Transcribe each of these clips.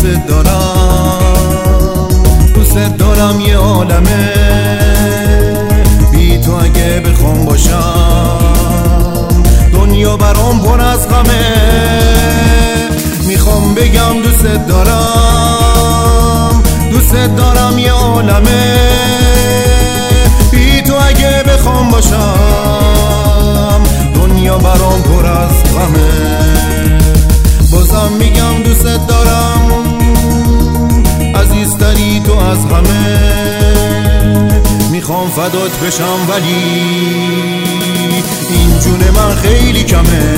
دوست دارم یه عالمه، بی تو اگه بخوام باشم دنیا برام پر از غمه. میخوام بگم دوست دارم یه عالمه، بی تو اگه بخوام باشم دنیا برام پر از غمه. بازم میگم دوست دارم، عزیزتری تو از همه. میخوام فدات بشم ولی این جون من خیلی کمه.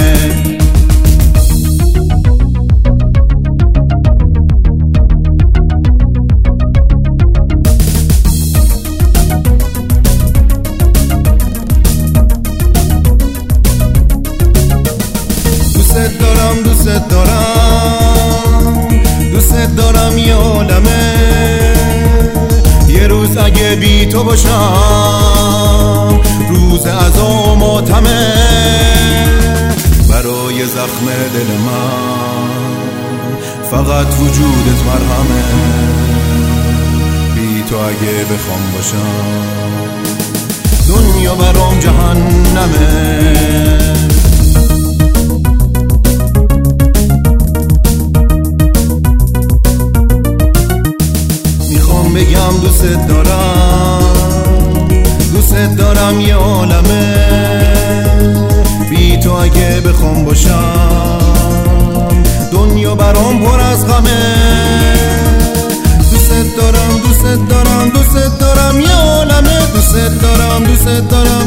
دوست دارم یه عالمه، یه روز اگه بی تو باشم روز عزا و ماتمه. برای زخم دل من فقط وجودت مرهمه، بی تو اگه بخوام باشم دنیا برام جهنمه. بگم دوست دارم یه عالمه، بی تو اگه بخوام باشم دنیا برام پر از غمه. دوست دارم یه عالمه، دوست دارم